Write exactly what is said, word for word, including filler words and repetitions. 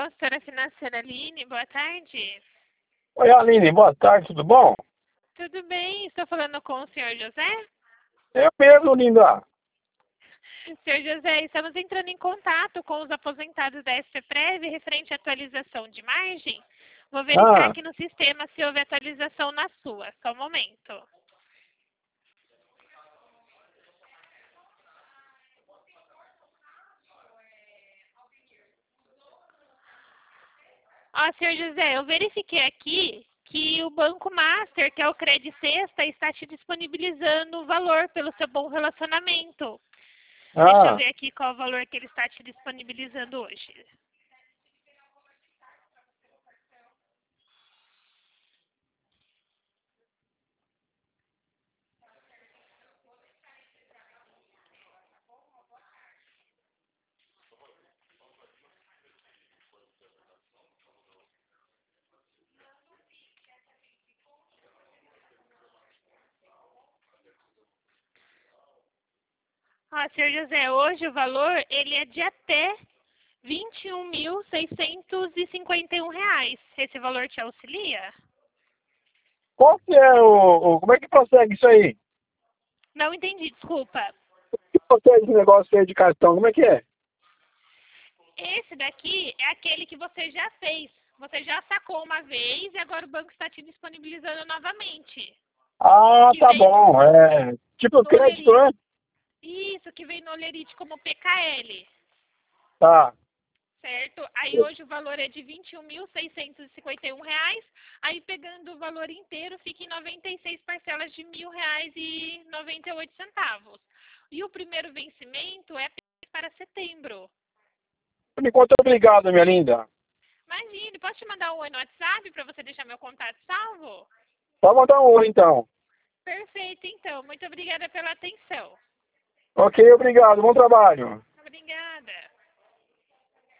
consultora financeira Aline, boa tarde. Oi, Aline, boa tarde, tudo bom? Tudo bem? Estou falando com o senhor José? Eu mesmo, linda. senhor José, estamos entrando em contato com os aposentados da SPPrev referente à atualização de margem. Vou verificar Ah, aqui no sistema se houve atualização na sua. Só um momento. Ó, senhor José, eu verifiquei aqui que o Banco Master, que é o Credit Sexta, está te disponibilizando o valor pelo seu bom relacionamento. Deixa eu ah. ver aqui qual o valor que ele está te disponibilizando hoje. Ó, senhor José, hoje o valor ele é de até vinte e um mil seiscentos e cinquenta e um reais. Esse valor te auxilia? Qual que é o, o... Como é que consegue isso aí? Não entendi, desculpa. Que consegue esse negócio aí de cartão? Como é que é? Esse daqui é aquele que você já fez. Você já sacou uma vez e agora o banco está te disponibilizando novamente. Ah, Que tá vem bom. É tipo no crédito, Olerite. né? Isso, que vem no Olerite como P K L. Tá. Certo? Aí hoje o valor é de vinte e um mil seiscentos e cinquenta e um reais. Aí pegando o valor inteiro fica em noventa e seis parcelas de mil reais e noventa e oito centavos. E o primeiro vencimento é para setembro. Por enquanto, obrigado, minha linda. Imagine, posso te mandar um oi no WhatsApp para você deixar meu contato salvo? Pode mandar um oi, então. Perfeito, então. Muito obrigada pela atenção. Ok, obrigado. Bom trabalho.